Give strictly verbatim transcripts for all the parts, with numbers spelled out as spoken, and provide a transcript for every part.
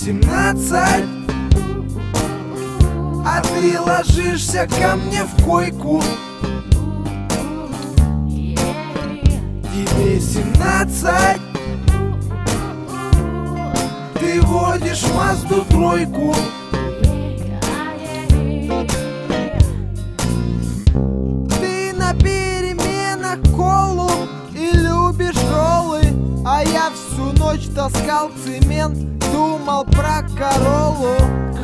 семнадцать, а ты ложишься ко мне в койку. Тебе семнадцать, ты водишь Мазду тройку. Ты на переменах колу и любишь роллы, а я всю ночь таскал цемент, думал про Короллу.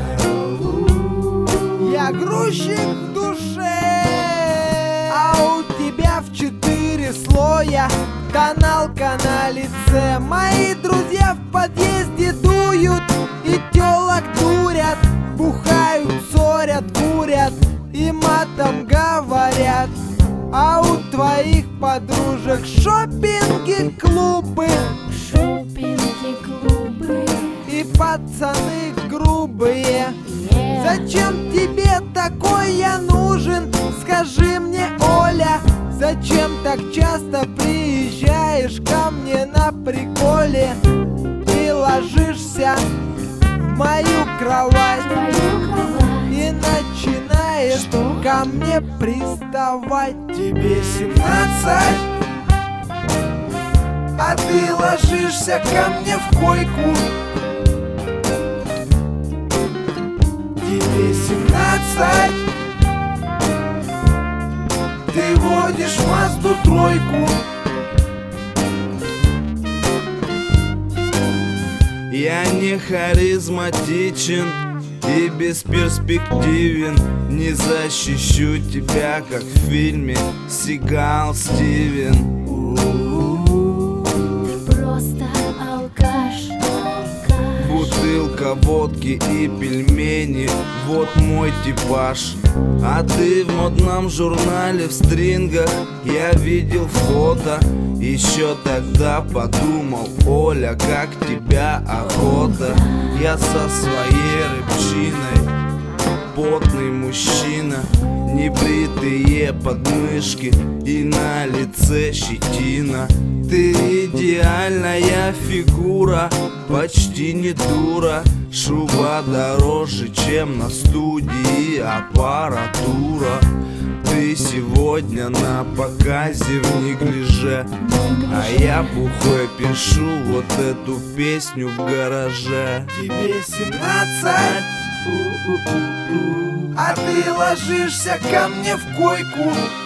Я грузчик в душе, а у тебя в четыре слоя тоналка на лице. Мои друзья в подъезде дуют и тёлок дурят, бухают, ссорят, курят и матом говорят. А у твоих подружек шопинги, клубы, шопинги, клубы и пацаны грубые. yeah. Зачем тебе такой я нужен? Скажи мне, Оля, зачем так часто приезжаешь ко мне на приколе и ложишься в мою кровать, Твою кровать. и начинаешь Что? ко мне приставать? Тебе семнадцать, а ты ложишься ко мне в койку. Тебе семнадцать, ты водишь Мазду тройку. Я не харизматичен и бесперспективен, не защищу тебя, как в фильме Сигал Стивен. Просто алкаш, алкаш. Бутылка водки и пельмени, вот мой типаж. А ты в модном журнале в стрингах, я видел фото. Еще тогда подумал, Оля, как тебя охота. Я со своей рыбчиной, потный мужчина, небритые подмышки и на лице щетина. Ты идеальная фигура, почти не дура. Шуба дороже, чем на студии аппаратура. Ты сегодня на показе в неглиже, а я бухой пишу вот эту песню в гараже. Тебе семнадцать, а ты ложишься ко мне в койку.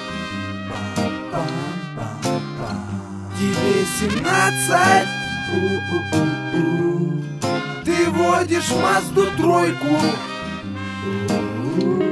Тебе семнадцать, ты водишь Мазду тройку.